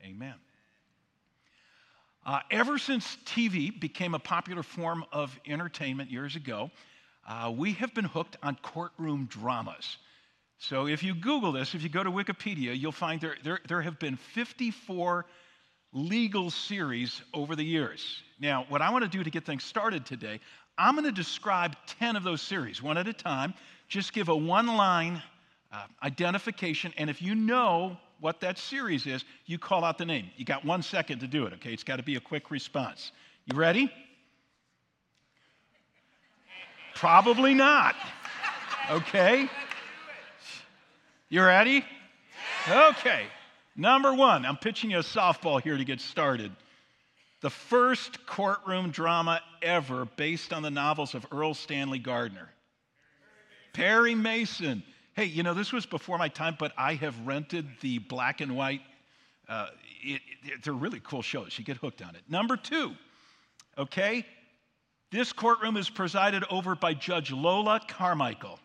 Amen. Ever since TV became a popular form of entertainment years ago, we have been hooked on courtroom dramas. So if you Google this, if you go to Wikipedia, you'll find there have been 54 legal series over the years. Now, what I want to do to get things started today, I'm going to describe 10 of those series, one at a time. Just give a one-line identification, and if you know what that series is, you call out the name. You got 1 second to do it, okay? It's got to be a quick response. You ready? Probably not. Okay. You ready? Okay. Number one, I'm pitching you a softball here to get started. The first courtroom drama ever based on the novels of Earl Stanley Gardner. Perry Mason. Hey, you know, this was before my time, but I have rented the black and white. They're really cool shows. You get hooked on it. Number two, okay, this courtroom is presided over by Judge Lola Carmichael.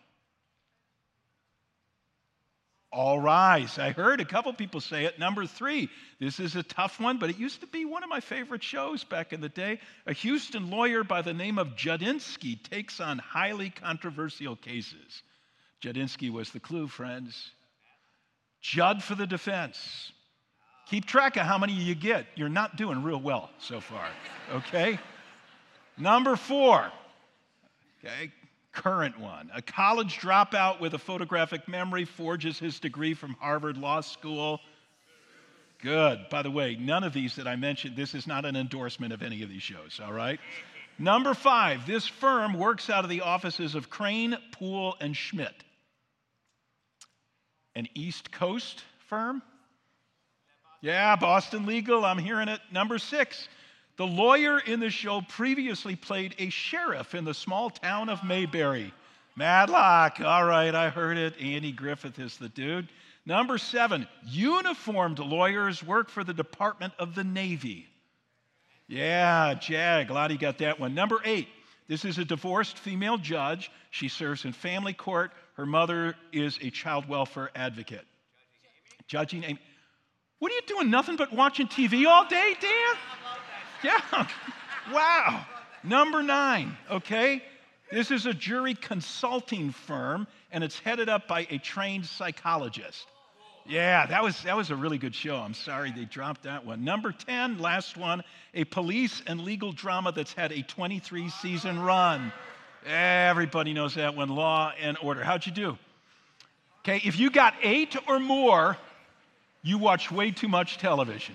All rise. I heard a couple people say it. Number three, this is a tough one, but it used to be one of my favorite shows back in the day. A Houston lawyer by the name of Judinsky takes on highly controversial cases. Judinsky was the clue, friends. Judd for the defense. Keep track of how many you get. You're not doing real well so far, okay? Number four, okay, current one. A college dropout with a photographic memory forges his degree from Harvard Law School. Good. By the way, none of these that I mentioned, this is not an endorsement of any of these shows, all right? Number five, this firm works out of the offices of Crane, Poole, and Schmidt. An East Coast firm? Yeah, Boston Legal, I'm hearing it. Number six, the lawyer in the show previously played a sheriff in the small town of Mayberry. Matlock, all right, I heard it. Andy Griffith is the dude. Number seven, uniformed lawyers work for the Department of the Navy. Yeah, Jag, glad you got that one. Number eight, this is a divorced female judge. She serves in family court. Her mother is a child welfare advocate. Judging Amy. What are you doing? Nothing but watching TV all day, Dan? Yeah. Wow. Number nine, okay? This is a jury consulting firm, and it's headed up by a trained psychologist. Yeah, that was a really good show. I'm sorry they dropped that one. Number 10, last one, a police and legal drama that's had a 23-season run. Everybody knows that one, Law and Order. How'd you do? Okay, if you got 8 or more, you watch way too much television.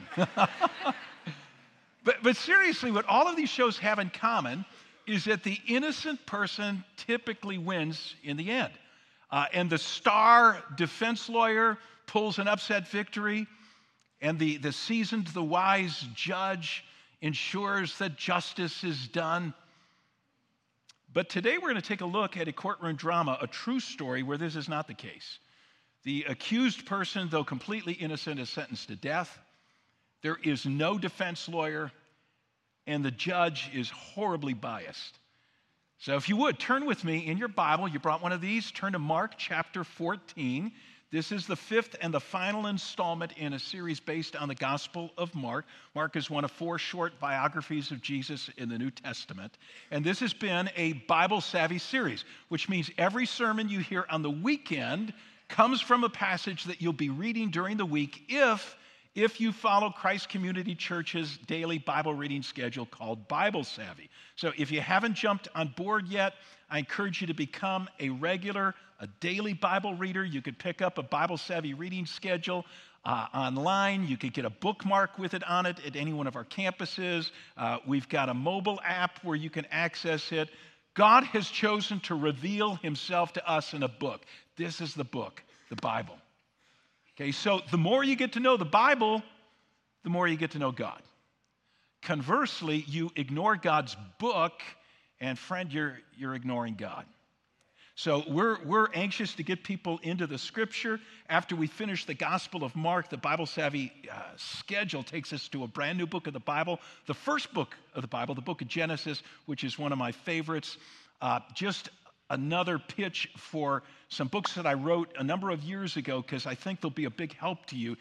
But seriously, what all of these shows have in common is that the innocent person typically wins in the end. And the star defense lawyer pulls an upset victory, and the seasoned, the wise judge ensures that justice is done. But today we're going to take a look at a courtroom drama, a true story where this is not the case. The accused person, though completely innocent, is sentenced to death. There is no defense lawyer, and the judge is horribly biased. So if you would, turn with me in your Bible. You brought one of these. Turn to Mark chapter 14. This is the fifth and the final installment in a series based on the Gospel of Mark. Mark is one of 4 short biographies of Jesus in the New Testament. And this has been a Bible-savvy series, which means every sermon you hear on the weekend comes from a passage that you'll be reading during the week if you follow Christ Community Church's daily Bible reading schedule called Bible Savvy. So if you haven't jumped on board yet, I encourage you to become a regular, a daily Bible reader. You could pick up a Bible Savvy reading schedule online. You could get a bookmark with it on it at any one of our campuses. We've got a mobile app where you can access it. God has chosen to reveal himself to us in a book. This is the book, the Bible. Okay, so the more you get to know the Bible, the more you get to know God. Conversely, you ignore God's book, and friend, you're ignoring God. So we're anxious to get people into the Scripture. After we finish the Gospel of Mark, the Bible Savvy schedule takes us to a brand new book of the Bible, the first book of the Bible, the book of Genesis, which is one of my favorites. Just another pitch for some books that I wrote a number of years ago because I think they'll be a big help to you.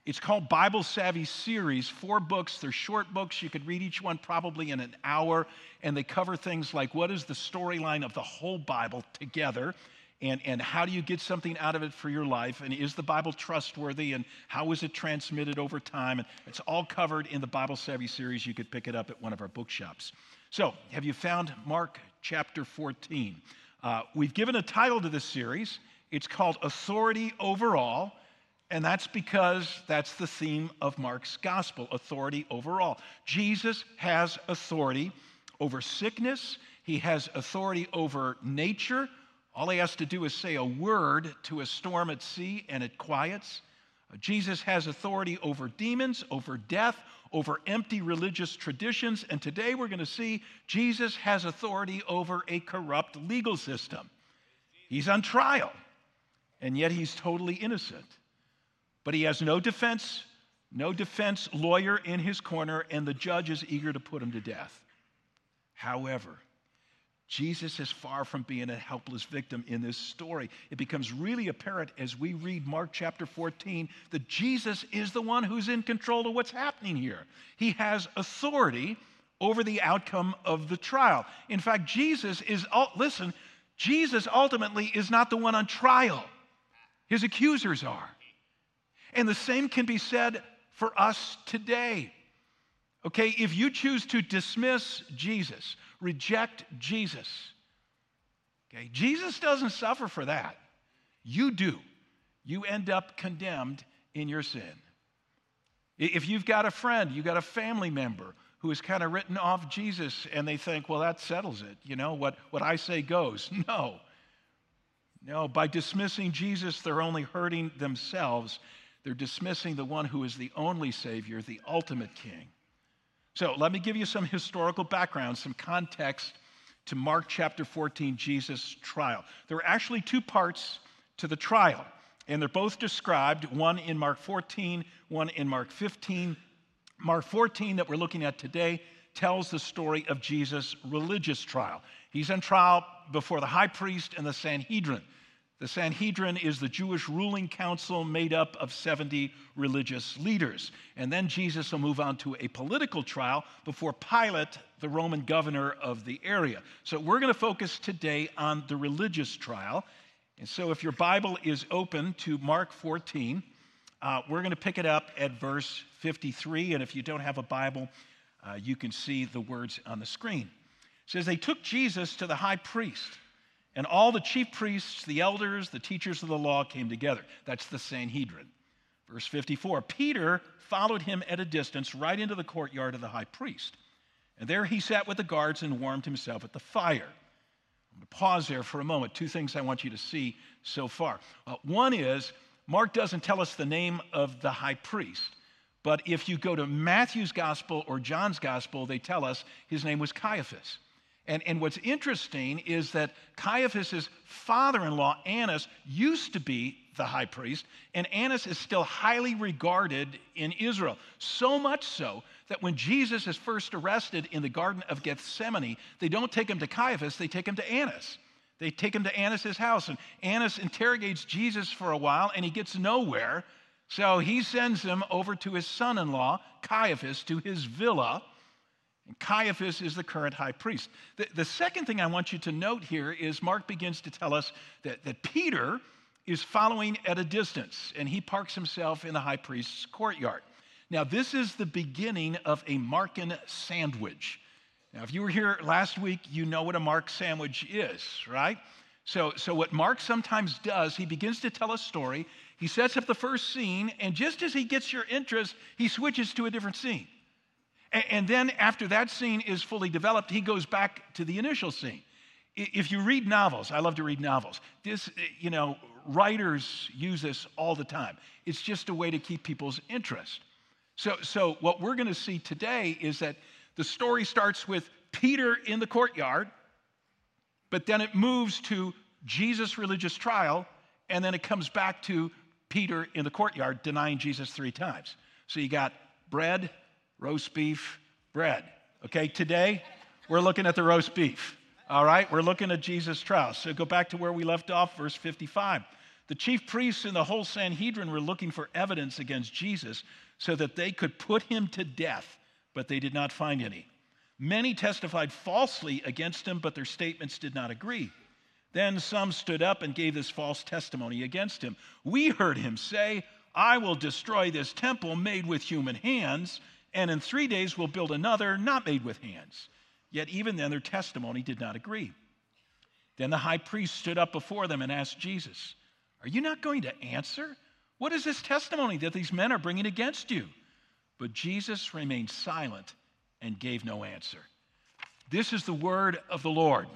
It's called Bible Savvy Series, 4 books. They're short books. You could read each one probably in an hour, and they cover things like what is the storyline of the whole Bible together, and how do you get something out of it for your life, and is the Bible trustworthy, and how is it transmitted over time, and it's all covered in the Bible Savvy Series. You could pick it up at one of our bookshops. So, have you found Mark chapter 14? We've given a title to this series. It's called Authority Over All. And that's because that's the theme of Mark's gospel, authority over all. Jesus has authority over sickness. He has authority over nature. All he has to do is say a word to a storm at sea and it quiets. Jesus has authority over demons, over death, over empty religious traditions. And today we're going to see Jesus has authority over a corrupt legal system. He's on trial, and yet he's totally innocent. But he has no defense lawyer in his corner, and the judge is eager to put him to death. However, Jesus is far from being a helpless victim in this story. It becomes really apparent as we read Mark chapter 14 that Jesus is the one who's in control of what's happening here. He has authority over the outcome of the trial. In fact, Jesus ultimately is not the one on trial. His accusers are. And the same can be said for us today. Okay, if you choose to dismiss Jesus, reject Jesus, okay, Jesus doesn't suffer for that. You do. You end up condemned in your sin. If you've got a friend, you've got a family member who has kind of written off Jesus and they think, well, that settles it. You know, what I say goes. No, by dismissing Jesus, they're only hurting themselves. They're dismissing the one who is the only Savior, the ultimate King. So let me give you some historical background, some context to Mark chapter 14, Jesus' trial. There are actually 2 parts to the trial, and they're both described, one in Mark 14, one in Mark 15. Mark 14 that we're looking at today tells the story of Jesus' religious trial. He's on trial before the high priest and the Sanhedrin. The Sanhedrin is the Jewish ruling council made up of 70 religious leaders. And then Jesus will move on to a political trial before Pilate, the Roman governor of the area. So we're going to focus today on the religious trial. And so if your Bible is open to Mark 14, we're going to pick it up at verse 53. And if you don't have a Bible, you can see the words on the screen. It says, they took Jesus to the high priest. And all the chief priests, the elders, the teachers of the law came together. That's the Sanhedrin. Verse 54, Peter followed him at a distance right into the courtyard of the high priest. And there he sat with the guards and warmed himself at the fire. I'm going to pause there for a moment. 2 things I want you to see so far. One is, Mark doesn't tell us the name of the high priest. But if you go to Matthew's gospel or John's gospel, they tell us his name was Caiaphas. And what's interesting is that Caiaphas' father-in-law, Annas, used to be the high priest, and Annas is still highly regarded in Israel. So much so that when Jesus is first arrested in the Garden of Gethsemane, they don't take him to Caiaphas, they take him to Annas. They take him to Annas' house, and Annas interrogates Jesus for a while, and he gets nowhere. So he sends him over to his son-in-law, Caiaphas, to his villa. And Caiaphas is the current high priest. The second thing I want you to note here is Mark begins to tell us that Peter is following at a distance, and he parks himself in the high priest's courtyard. Now, this is the beginning of a Markan sandwich. Now, if you were here last week, you know what a Mark sandwich is, right? So what Mark sometimes does, he begins to tell a story, he sets up the first scene, and just as he gets your interest, he switches to a different scene. And then after that scene is fully developed, he goes back to the initial scene. If you read novels, I love to read novels. Writers use this all the time. It's just a way to keep people's interest. So what we're going to see today is that the story starts with Peter in the courtyard, but then it moves to Jesus' religious trial, and then it comes back to Peter in the courtyard denying Jesus 3 times. So you got bread, roast beef, bread. Okay, today we're looking at the roast beef. All right, we're looking at Jesus' trial. So go back to where we left off, verse 55. The chief priests and the whole Sanhedrin were looking for evidence against Jesus so that they could put him to death, but they did not find any. Many testified falsely against him, but their statements did not agree. Then some stood up and gave this false testimony against him. We heard him say, I will destroy this temple made with human hands, and in 3 days will build another not made with hands. Yet even then their testimony did not agree. Then the high priest stood up before them and asked Jesus, are you not going to answer? What is this testimony that these men are bringing against you? But Jesus remained silent and gave no answer. This is the word of the Lord.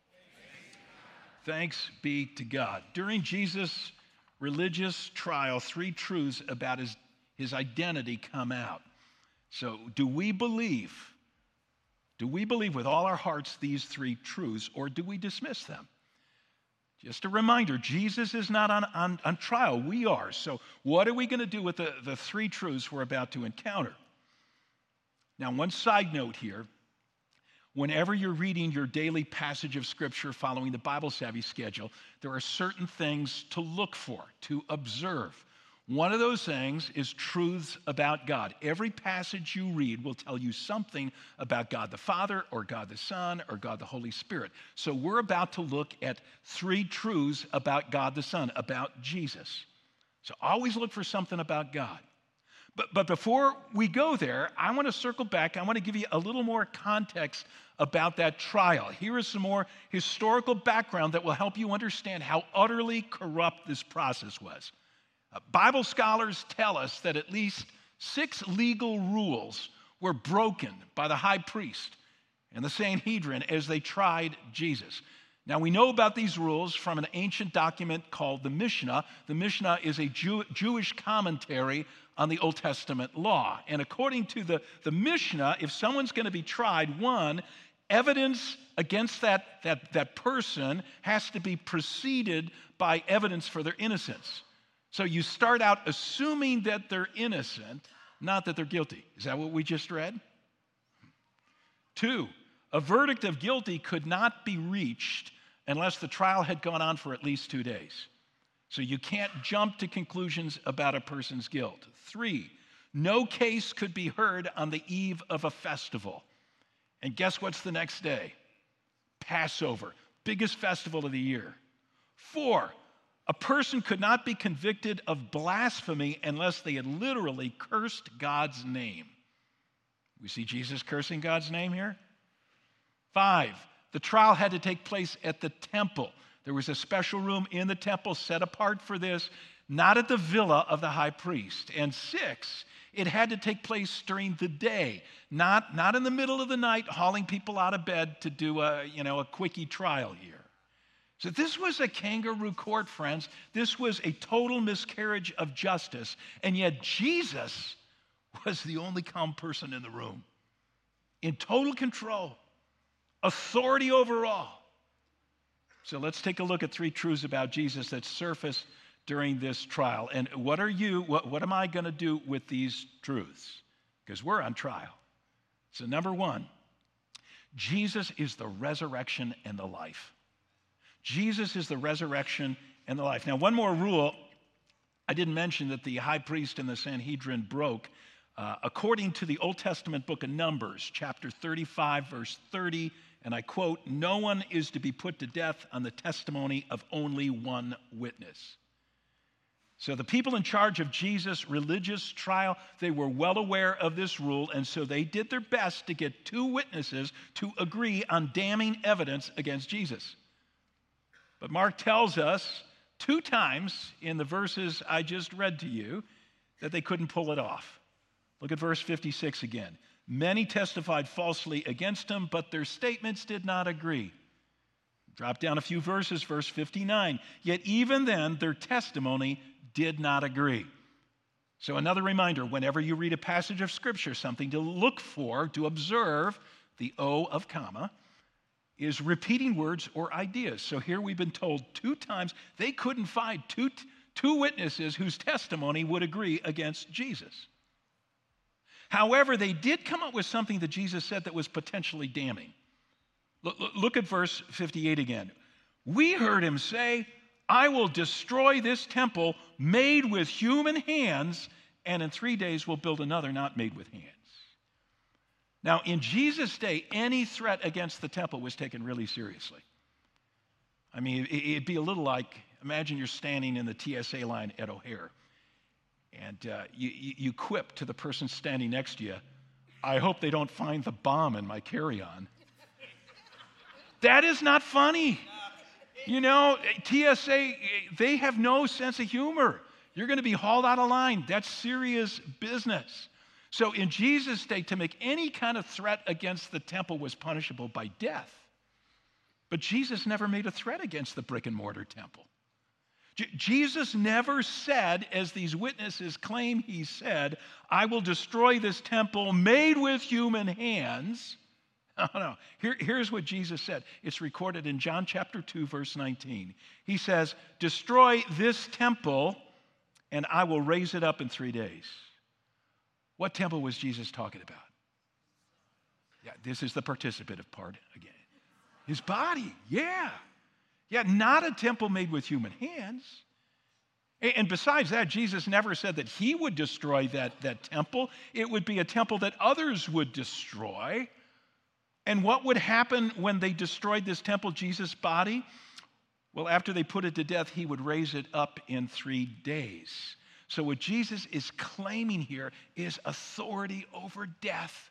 Thanks be to God. During Jesus' religious trial, 3 truths about his identity come out. So do we believe with all our hearts these 3 truths, or do we dismiss them? Just a reminder, Jesus is not on trial. We are. So what are we going to do with the 3 truths we're about to encounter? Now, one side note here. Whenever you're reading your daily passage of Scripture following the Bible Savvy schedule, there are certain things to look for, to observe. One of those things is truths about God. Every passage you read will tell you something about God the Father, or God the Son, or God the Holy Spirit. So we're about to look at 3 truths about God the Son, about Jesus. So always look for something about God. But before we go there, I want to circle back. I want to give you a little more context about that trial. Here is some more historical background that will help you understand how utterly corrupt this process was. Bible scholars tell us that at least 6 legal rules were broken by the high priest and the Sanhedrin as they tried Jesus. Now, we know about these rules from an ancient document called the Mishnah. The Mishnah is a Jewish commentary on the Old Testament law. And according to the Mishnah, if someone's going to be tried, 1, evidence against that person has to be preceded by evidence for their innocence. So you start out assuming that they're innocent, not that they're guilty. Is that what we just read? 2, a verdict of guilty could not be reached unless the trial had gone on for at least 2 days. So you can't jump to conclusions about a person's guilt. 3, no case could be heard on the eve of a festival. And guess what's the next day? Passover, biggest festival of the year. 4, a person could not be convicted of blasphemy unless they had literally cursed God's name. We see Jesus cursing God's name here. 5, the trial had to take place at the temple. There was a special room in the temple set apart for this, not at the villa of the high priest. And 6, it had to take place during the day, not in the middle of the night, hauling people out of bed to do a quickie trial here. So this was a kangaroo court, friends. This was a total miscarriage of justice. And yet Jesus was the only calm person in the room, in total control, authority over all. So let's take a look at 3 truths about Jesus that surfaced during this trial. And what am I going to do with these truths? Because we're on trial. So number 1, Jesus is the resurrection and the life. Jesus is the resurrection and the life. Now, one more rule I didn't mention that the high priest and the Sanhedrin broke. According to the Old Testament book of Numbers, chapter 35, verse 30, and I quote, no one is to be put to death on the testimony of only one witness. So the people in charge of Jesus' religious trial, they were well aware of this rule, and so they did their best to get 2 witnesses to agree on damning evidence against Jesus. But Mark tells us 2 times in the verses I just read to you that they couldn't pull it off. Look at verse 56 again. Many testified falsely against him, but their statements did not agree. Drop down a few verses, verse 59. Yet even then, their testimony did not agree. So another reminder, whenever you read a passage of Scripture, something to look for, to observe, the O of comma, is repeating words or ideas. So here we've been told 2 times they couldn't find two witnesses whose testimony would agree against Jesus. However, they did come up with something that Jesus said that was potentially damning. Look at verse 58 again. We heard him say, I will destroy this temple made with human hands, and in 3 days will build another not made with hands. Now, in Jesus' day, any threat against the temple was taken really seriously. I mean, it'd be a little like, imagine you're standing in the TSA line at O'Hare, and you quip to the person standing next to you, I hope they don't find the bomb in my carry-on. That is not funny. You know, TSA, they have no sense of humor. You're going to be hauled out of line. That's serious business. So in Jesus' day, to make any kind of threat against the temple was punishable by death. But Jesus never made a threat against the brick and mortar temple. Jesus never said, as these witnesses claim he said, I will destroy this temple made with human hands. No. Here's what Jesus said. It's recorded in John chapter 2, verse 19. He says, destroy this temple, and I will raise it up in 3 days. What temple was Jesus talking about? Yeah, this is the participative part again. His body, yeah. Yeah, not a temple made with human hands. And besides that, Jesus never said that he would destroy that temple. It would be a temple that others would destroy. And what would happen when they destroyed this temple, Jesus' body? Well, after they put it to death, he would raise it up in 3 days. So what Jesus is claiming here is authority over death.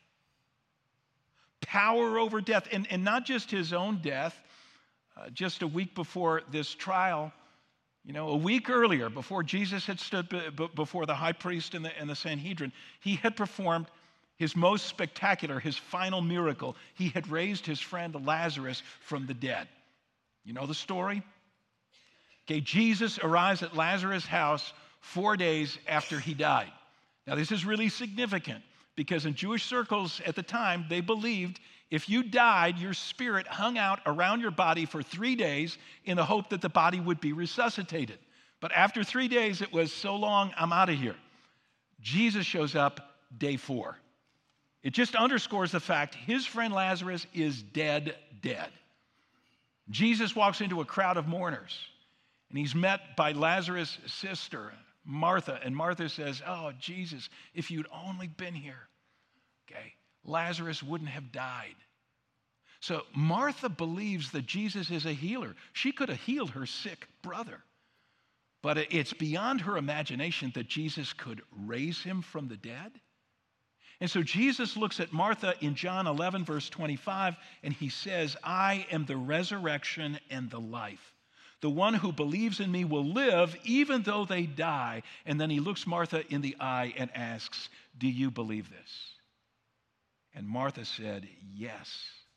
Power over death. And not just his own death. Just a week before this trial, a week earlier, before Jesus had stood before the high priest and the Sanhedrin, he had performed his most spectacular, his final miracle. He had raised his friend Lazarus from the dead. You know the story? Okay, Jesus arrives at Lazarus' house 4 days after he died. Now, this is really significant because in Jewish circles at the time, they believed if you died, your spirit hung out around your body for 3 days in the hope that the body would be resuscitated. But after 3 days, it was so long, I'm out of here. Jesus shows up day 4. It just underscores the fact his friend Lazarus is dead. Jesus walks into a crowd of mourners, and he's met by Lazarus' sister, Martha. And Martha says, oh, Jesus, if you'd only been here, okay, Lazarus wouldn't have died. So Martha believes that Jesus is a healer. She could have healed her sick brother. But it's beyond her imagination that Jesus could raise him from the dead. And so Jesus looks at Martha in John 11, verse 25, and he says, I am the resurrection and the life. The one who believes in me will live even though they die. And then he looks Martha in the eye and asks, do you believe this? And Martha said, yes.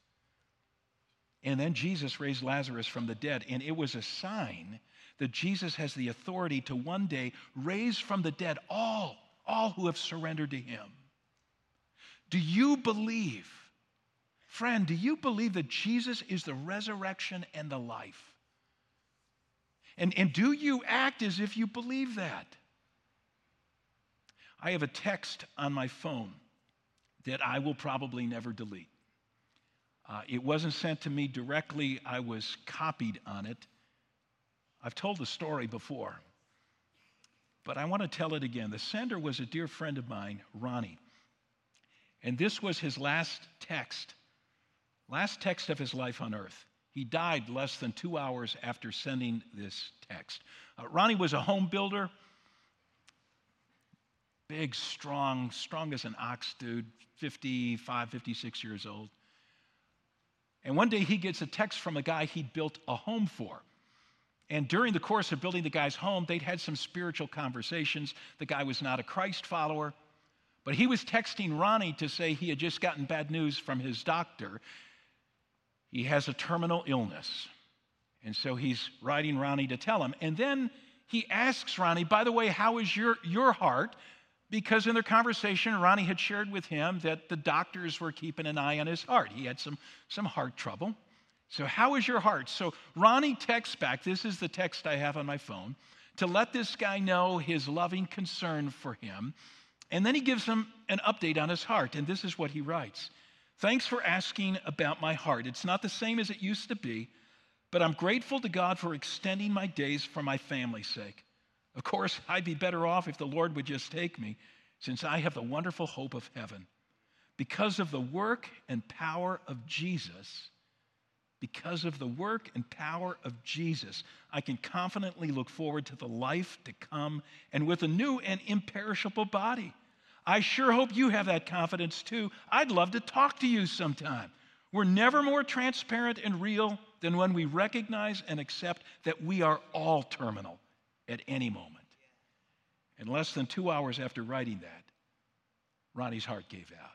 And then Jesus raised Lazarus from the dead, and it was a sign that Jesus has the authority to one day raise from the dead all who have surrendered to him. Do you believe, friend, do you believe that Jesus is the resurrection and the life? And do you act as if you believe that? I have a text on my phone that I will probably never delete. It wasn't sent to me directly. I was copied on it. I've told the story before, but I want to tell it again. The sender was a dear friend of mine, Ronnie. And this was his last text of his life on earth. He died less than 2 hours after sending this text. Ronnie was a home builder, big, strong as an ox dude, 55, 56 years old. And one day he gets a text from a guy he'd built a home for. And during the course of building the guy's home, they'd had some spiritual conversations. The guy was not a Christ follower, but he was texting Ronnie to say he had just gotten bad news from his doctor. He has a terminal illness. And so he's writing Ronnie to tell him. And then he asks Ronnie, by the way, how is your heart? Because in their conversation, Ronnie had shared with him that the doctors were keeping an eye on his heart. He had some heart trouble. So how is your heart? So Ronnie texts back, this is the text I have on my phone, to let this guy know his loving concern for him. And then he gives him an update on his heart. And this is what he writes. Thanks for asking about my heart. It's not the same as it used to be, but I'm grateful to God for extending my days for my family's sake. Of course, I'd be better off if the Lord would just take me, since I have the wonderful hope of heaven. Because of the work and power of Jesus, I can confidently look forward to the life to come and with a new and imperishable body. I sure hope you have that confidence too. I'd love to talk to you sometime. We're never more transparent and real than when we recognize and accept that we are all terminal at any moment. And less than 2 hours after writing that, Ronnie's heart gave out.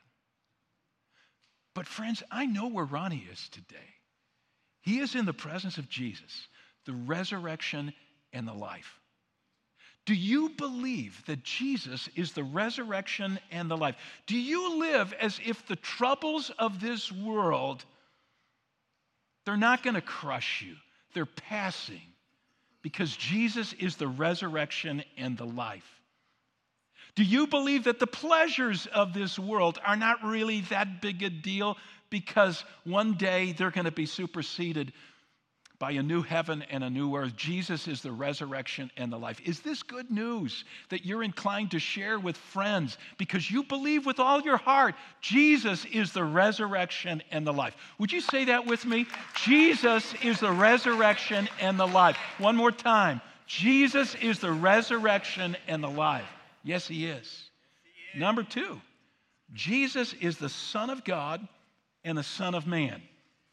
But friends, I know where Ronnie is today. He is in the presence of Jesus, the resurrection and the life. Do you believe that Jesus is the resurrection and the life? Do you live as if the troubles of this world, they're not going to crush you? They're passing because Jesus is the resurrection and the life. Do you believe that the pleasures of this world are not really that big a deal because one day they're going to be superseded by a new heaven and a new earth? Jesus is the resurrection and the life. Is this good news that you're inclined to share with friends because you believe with all your heart Jesus is the resurrection and the life? Would you say that with me? Jesus is the resurrection and the life. One more time. Jesus is the resurrection and the life. Yes, he is. Number 2, Jesus is the Son of God and the Son of Man.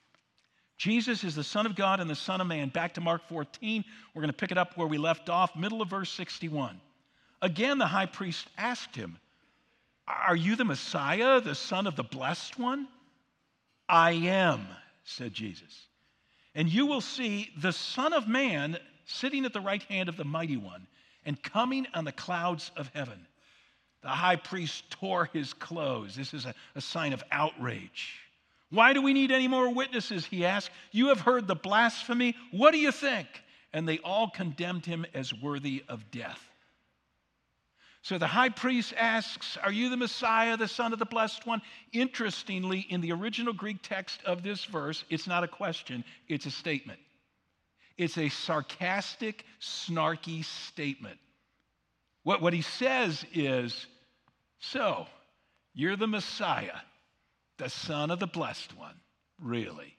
Jesus is the Son of God and the Son of Man. Back to Mark 14. We're going to pick it up where we left off, middle of verse 61. Again, the high priest asked him, "Are you the Messiah, the Son of the Blessed One?" "I am," said Jesus. "And you will see the Son of Man sitting at the right hand of the Mighty One and coming on the clouds of heaven." The high priest tore his clothes. This is a sign of outrage. "Why do we need any more witnesses?" he asked. "You have heard the blasphemy. What do you think?" And they all condemned him as worthy of death. So the high priest asks, "Are you the Messiah, the Son of the Blessed One?" Interestingly, in the original Greek text of this verse, it's not a question, it's a statement. It's a sarcastic, snarky statement. What he says is, "So, you're the Messiah, the Son of the Blessed One, really?"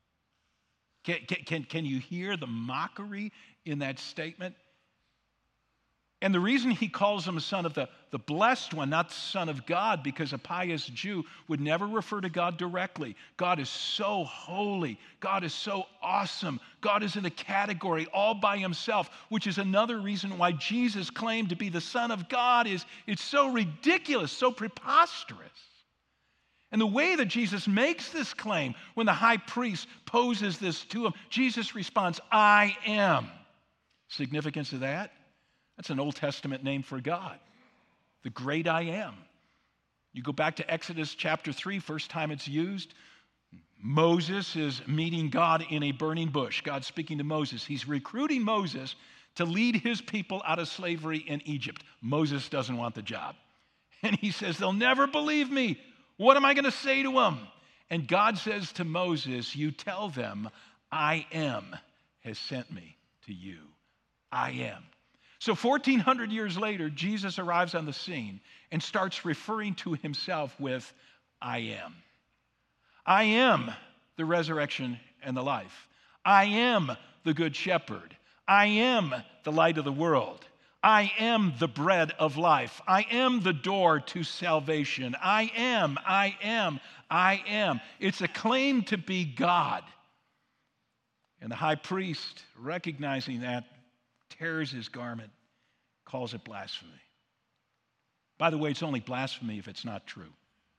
Can you hear the mockery in that statement? And the reason he calls him son of the blessed one, not son of God, because a pious Jew would never refer to God directly. God is so holy. God is so awesome. God is in a category all by himself, which is another reason why Jesus' claim to be the Son of God it's so ridiculous, so preposterous. And the way that Jesus makes this claim, when the high priest poses this to him, Jesus responds, "I am." Significance of that? That's an Old Testament name for God, the great I am. You go back to Exodus chapter 3, first time it's used. Moses is meeting God in a burning bush. God's speaking to Moses. He's recruiting Moses to lead his people out of slavery in Egypt. Moses doesn't want the job. And he says, "They'll never believe me. What am I going to say to them?" And God says to Moses, "You tell them, I am has sent me to you." I am. So 1,400 years later, Jesus arrives on the scene and starts referring to himself with, "I am. I am the resurrection and the life. I am the good shepherd. I am the light of the world. I am the bread of life. I am the door to salvation. I am, I am, I am." It's a claim to be God. And the high priest, recognizing that, tears his garment, calls it blasphemy. By the way, it's only blasphemy if it's not true.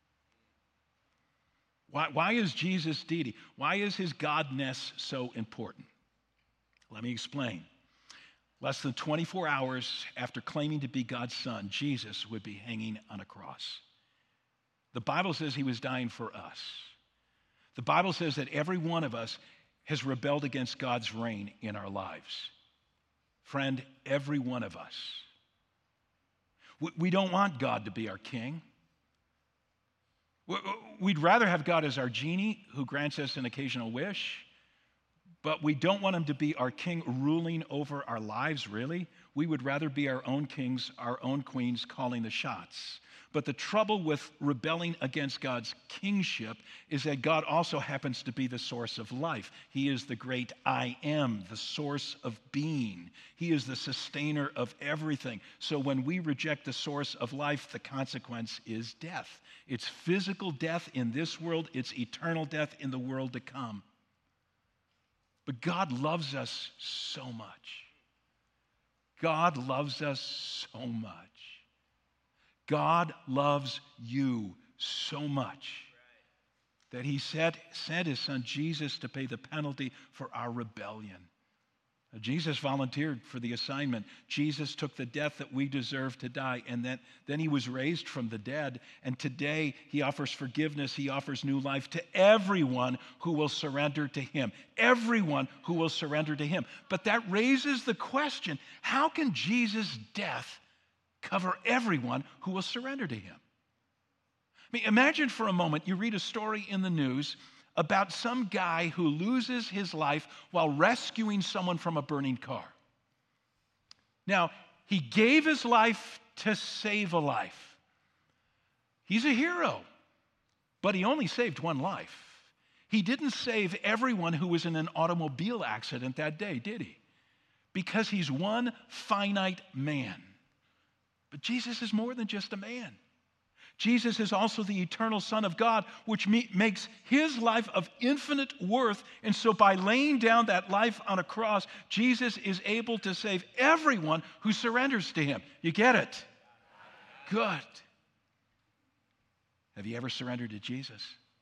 Why is Jesus deity? Why is his godness so important? Let me explain. Less than 24 hours after claiming to be God's son, Jesus would be hanging on a cross. The Bible says he was dying for us. The Bible says that every one of us has rebelled against God's reign in our lives. Friend, every one of us. We don't want God to be our king. We'd rather have God as our genie who grants us an occasional wish. But we don't want him to be our king ruling over our lives, really. We would rather be our own kings, our own queens, calling the shots. But the trouble with rebelling against God's kingship is that God also happens to be the source of life. He is the great I am, the source of being. He is the sustainer of everything. So when we reject the source of life, the consequence is death. It's physical death in this world, it's eternal death in the world to come. But God loves us so much. God loves us so much. God loves you so much that he sent his son Jesus to pay the penalty for our rebellion. Now, Jesus volunteered for the assignment. Jesus took the death that we deserve to die, and then he was raised from the dead. And today he offers forgiveness. He offers new life to everyone who will surrender to him. Everyone who will surrender to him. But that raises the question, how can Jesus' death cover everyone who will surrender to him? I mean, imagine for a moment you read a story in the news about some guy who loses his life while rescuing someone from a burning car. Now, he gave his life to save a life. He's a hero, but he only saved one life. He didn't save everyone who was in an automobile accident that day, did he? Because he's one finite man. But Jesus is more than just a man. Jesus is also the eternal Son of God, which makes his life of infinite worth. And so by laying down that life on a cross, Jesus is able to save everyone who surrenders to him. You get it? Good. Have you ever surrendered to Jesus?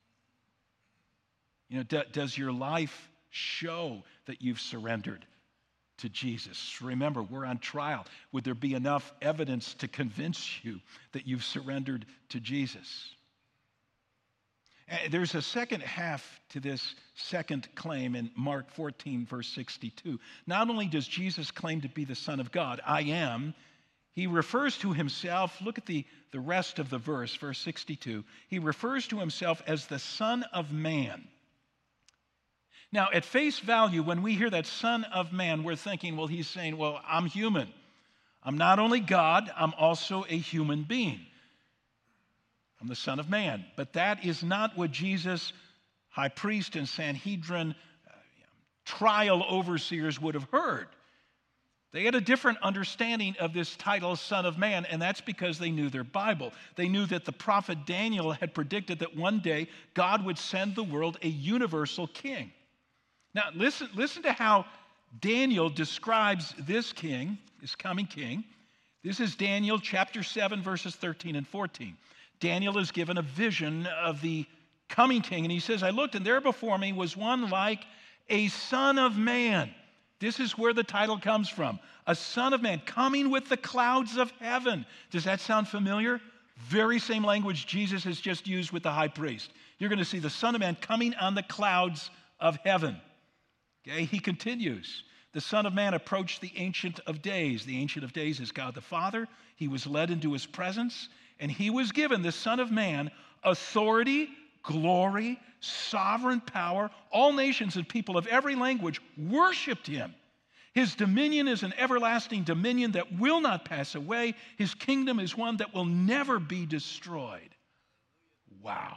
You know, does your life show that you've surrendered to Jesus? Remember, we're on trial. Would there be enough evidence to convince you that you've surrendered to Jesus? There's a second half to this second claim in Mark 14, verse 62. Not only does Jesus claim to be the Son of God, I am, he refers to himself, look at the rest of the verse, verse 62. He refers to himself as the Son of Man. Now, at face value, when we hear that Son of Man, we're thinking, well, he's saying, well, I'm human. I'm not only God, I'm also a human being. I'm the Son of Man. But that is not what Jesus, high priest and Sanhedrin, trial overseers would have heard. They had a different understanding of this title, Son of Man, and that's because they knew their Bible. They knew that the prophet Daniel had predicted that one day God would send the world a universal king. Now, listen to how Daniel describes this king, this coming king. This is Daniel chapter 7, verses 13 and 14. Daniel is given a vision of the coming king, and he says, I looked, and there before me was one like a son of man. This is where the title comes from. A son of man coming with the clouds of heaven. Does that sound familiar? Very same language Jesus has just used with the high priest. You're going to see the Son of Man coming on the clouds of heaven. Okay, he continues. The Son of Man approached the Ancient of Days. The Ancient of Days is God the Father. He was led into his presence, and he was given, the Son of Man, authority, glory, sovereign power. All nations and people of every language worshiped him. His dominion is an everlasting dominion that will not pass away. His kingdom is one that will never be destroyed. Wow.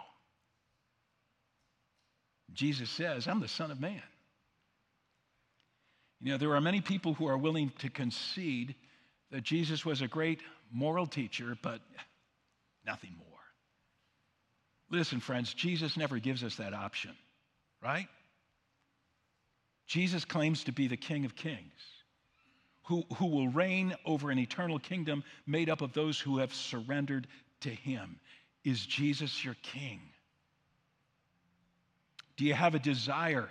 Jesus says, I'm the Son of Man. You know, there are many people who are willing to concede that Jesus was a great moral teacher, but nothing more. Listen, friends, Jesus never gives us that option, right? Jesus claims to be the King of Kings, who will reign over an eternal kingdom made up of those who have surrendered to him. Is Jesus your king? Do you have a desire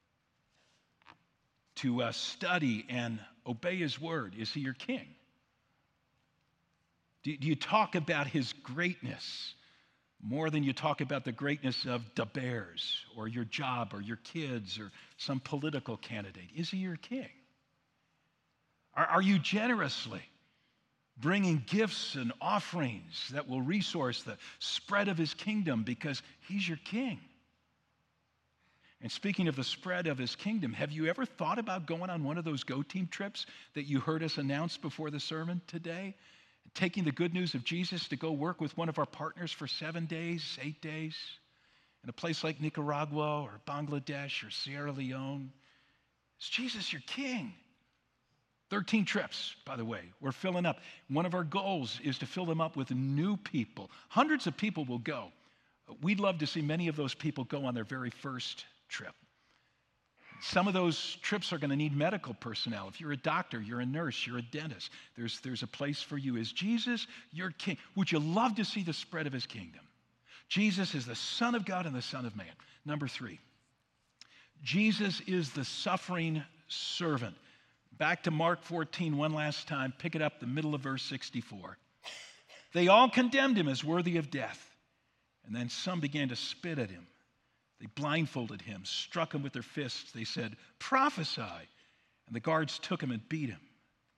to study and obey his word? Is he your king? Do you talk about his greatness more than you talk about the greatness of the Bears or your job or your kids or some political candidate? Is he your king? Are you generously bringing gifts and offerings that will resource the spread of his kingdom because he's your king? And speaking of the spread of his kingdom, have you ever thought about going on one of those Go Team trips that you heard us announce before the sermon today? Taking the good news of Jesus to go work with one of our partners for 7 days, 8 days, in a place like Nicaragua or Bangladesh or Sierra Leone. Is Jesus your king? 13 trips, by the way, we're filling up. One of our goals is to fill them up with new people. Hundreds of people will go. We'd love to see many of those people go on their very first trip. Some of those trips are going to need medical personnel. If you're a doctor, you're a nurse, you're a dentist, there's a place for you. Is Jesus your king? Would you love to see the spread of his kingdom? Jesus is the Son of God and the Son of Man. Number 3, Jesus is the suffering servant. Back to Mark 14 one last time. Pick it up, the middle of verse 64. They all condemned him as worthy of death. And then some began to spit at him. They blindfolded him, struck him with their fists. They said, "Prophesy." And the guards took him and beat him.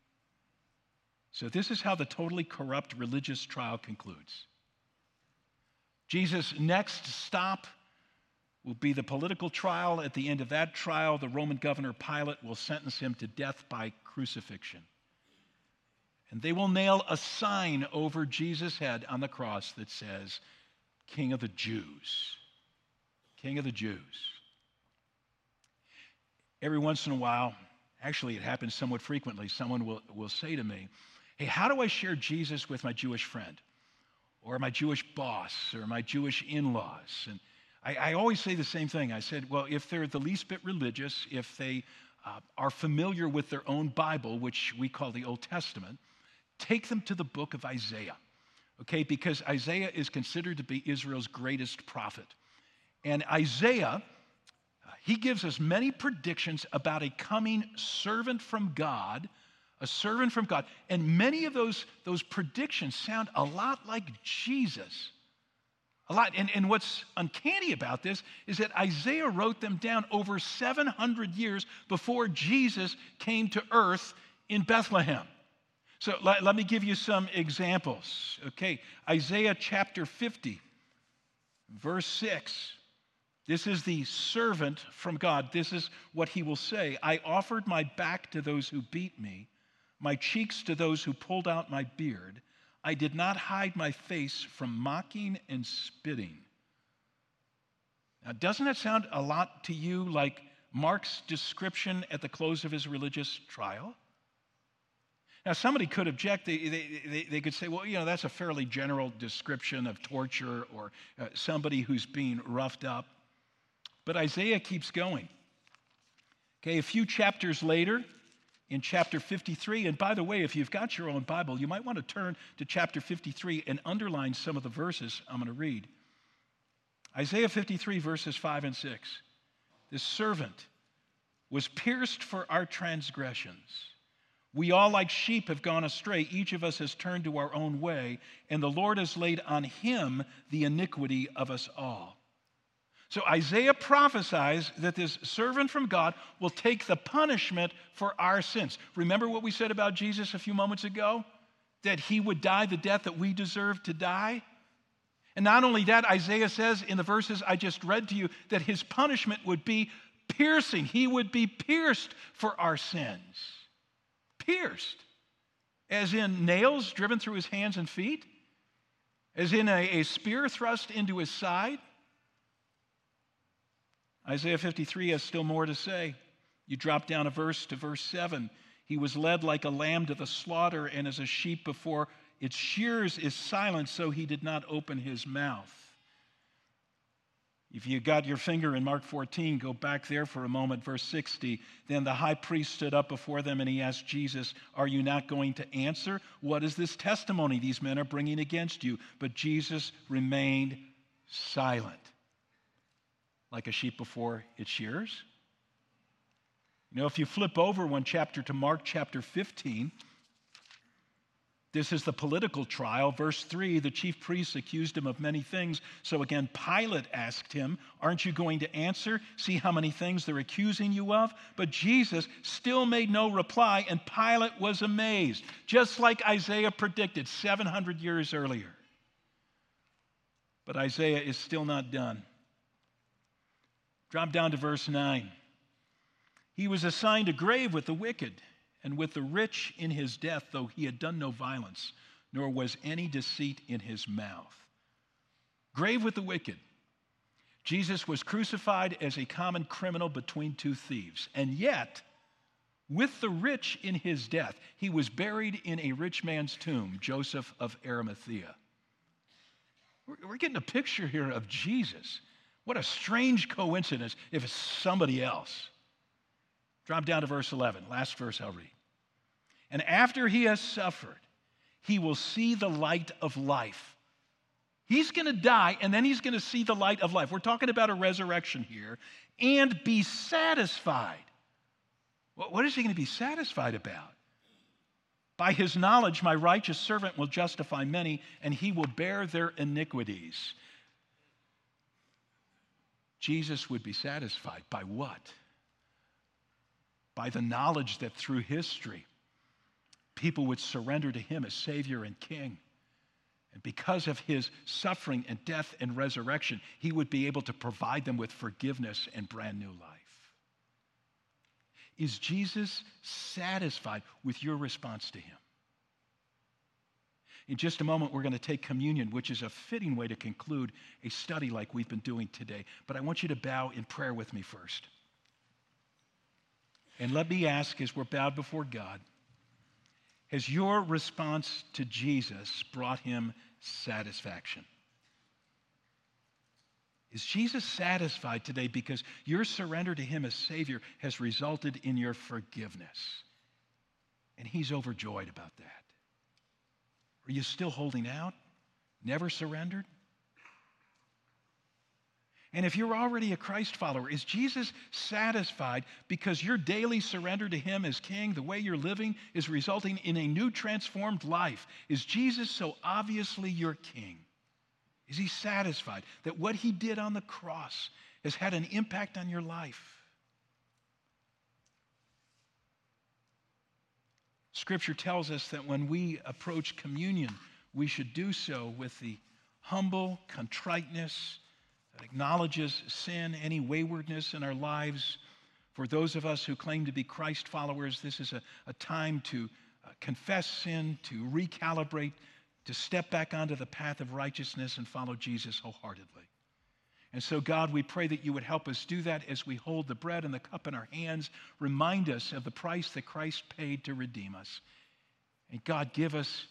So this is how the totally corrupt religious trial concludes. Jesus' next stop will be the political trial. At the end of that trial, the Roman governor Pilate will sentence him to death by crucifixion. And they will nail a sign over Jesus' head on the cross that says, "King of the Jews." King of the Jews. Every once in a while, actually it happens somewhat frequently, someone will say to me, "Hey, how do I share Jesus with my Jewish friend or my Jewish boss or my Jewish in-laws?" And I always say the same thing. I said, well, if they're the least bit religious, if they are familiar with their own Bible, which we call the Old Testament, take them to the book of Isaiah, okay? Because Isaiah is considered to be Israel's greatest prophet. And Isaiah, he gives us many predictions about a coming servant from God, a servant from God. And many of those predictions sound a lot like Jesus. A lot. And what's uncanny about this is that Isaiah wrote them down over 700 years before Jesus came to earth in Bethlehem. So let me give you some examples. Okay, Isaiah chapter 50, verse 6. This is the servant from God. This is what he will say. "I offered my back to those who beat me, my cheeks to those who pulled out my beard. I did not hide my face from mocking and spitting." Now, doesn't that sound a lot to you like Mark's description at the close of his religious trial? Now, somebody could object. They could say, well, that's a fairly general description of torture or somebody who's being roughed up. But Isaiah keeps going. Okay, a few chapters later, in chapter 53, and by the way, if you've got your own Bible, you might want to turn to chapter 53 and underline some of the verses I'm going to read. Isaiah 53, verses 5 and 6. "This servant was pierced for our transgressions. We all like sheep have gone astray. Each of us has turned to our own way, and the Lord has laid on him the iniquity of us all." So Isaiah prophesies that this servant from God will take the punishment for our sins. Remember what we said about Jesus a few moments ago? That he would die the death that we deserve to die? And not only that, Isaiah says in the verses I just read to you that his punishment would be piercing. He would be pierced for our sins. Pierced. As in nails driven through his hands and feet? As in a spear thrust into his side? Isaiah 53 has still more to say. You drop down a verse to verse 7. "He was led like a lamb to the slaughter, and as a sheep before its shearers is silent, so he did not open his mouth." If you got your finger in Mark 14, go back there for a moment, verse 60. "Then the high priest stood up before them, and he asked Jesus, 'Are you not going to answer? What is this testimony these men are bringing against you?' But Jesus remained silent." Like a sheep before its shearers. If you flip over one chapter to Mark chapter 15, this is the political trial. Verse 3, "The chief priests accused him of many things. So again, Pilate asked him, 'Aren't you going to answer? See how many things they're accusing you of?' But Jesus still made no reply, and Pilate was amazed, just like Isaiah predicted 700 years earlier. But Isaiah is still not done. Drop down to verse 9. He was assigned a grave with the wicked and with the rich in his death, though he had done no violence, nor was any deceit in his mouth. Grave with the wicked. Jesus was crucified as a common criminal between two thieves, and yet, with the rich in his death, he was buried in a rich man's tomb, Joseph of Arimathea. We're getting a picture here of Jesus. What a strange coincidence if it's somebody else. Drop down to verse 11, last verse I'll read. And after he has suffered, he will see the light of life. He's going to die, and then he's going to see the light of life. We're talking about a resurrection here, and be satisfied. What is he going to be satisfied about? By his knowledge, my righteous servant will justify many, and he will bear their iniquities. Jesus would be satisfied by what? By the knowledge that through history, people would surrender to him as Savior and King. And because of his suffering and death and resurrection, he would be able to provide them with forgiveness and brand new life. Is Jesus satisfied with your response to him? In just a moment, we're going to take communion, which is a fitting way to conclude a study like we've been doing today. But I want you to bow in prayer with me first. And let me ask, as we're bowed before God, has your response to Jesus brought him satisfaction? Is Jesus satisfied today because your surrender to him as Savior has resulted in your forgiveness? And he's overjoyed about that. Are you still holding out? Never surrendered? And if you're already a Christ follower, is Jesus satisfied because your daily surrender to him as King, the way you're living, is resulting in a new transformed life? Is Jesus so obviously your King? Is he satisfied that what he did on the cross has had an impact on your life? Scripture tells us that when we approach communion, we should do so with the humble contriteness that acknowledges sin, any waywardness in our lives. For those of us who claim to be Christ followers, this is a time to confess sin, to recalibrate, to step back onto the path of righteousness and follow Jesus wholeheartedly. And so, God, we pray that you would help us do that as we hold the bread and the cup in our hands. Remind us of the price that Christ paid to redeem us. And God, give us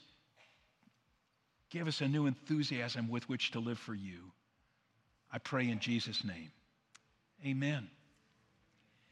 a new enthusiasm with which to live for you. I pray in Jesus' name. Amen.